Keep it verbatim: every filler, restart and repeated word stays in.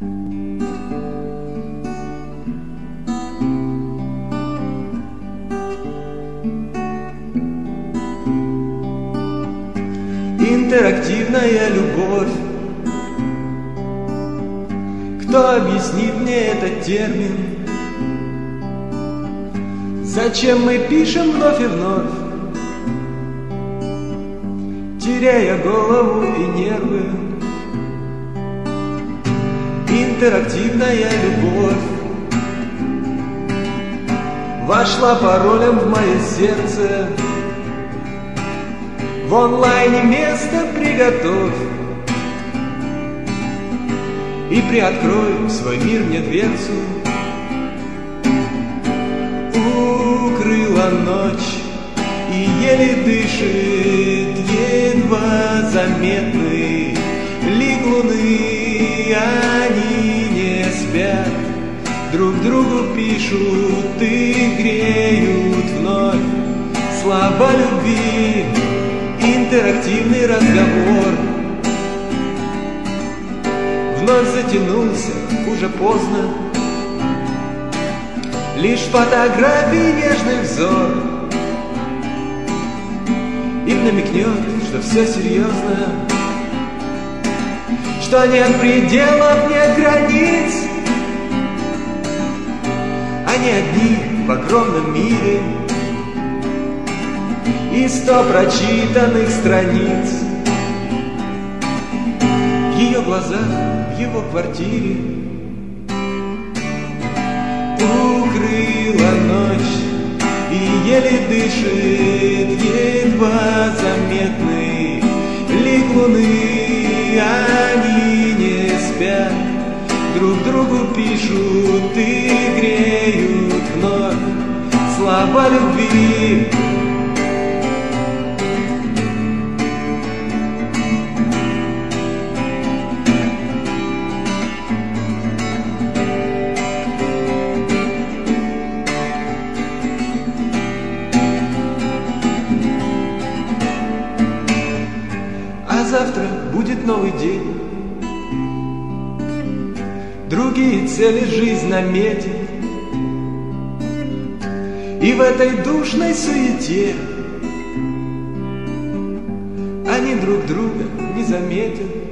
Интерактивная любовь. Кто объяснит мне этот термин? Зачем мы пишем вновь и вновь, теряя голову и нервы? Интерактивная любовь вошла паролем в мое сердце. В онлайне место приготовь и приоткрой свой мир мне дверцу. Укрыла ночь и еле дышит едва заметный лик луны. Они не спят, друг другу пишут и греют вновь слова любви. Интерактивный разговор вновь затянулся, уже поздно. Лишь фотографии, нежный взор им намекнет, что все серьезно, что нет пределов, нет границ. Они одни в огромном мире и сто прочитанных страниц. В ее глазах, в его квартире укрыла ночь и еле дышит едва заметный лик луны. Они не спят, друг другу пишут и греют вновь слова любви. Завтра будет новый день, другие цели жизнь наметит, и в этой душной суете они друг друга не заметят.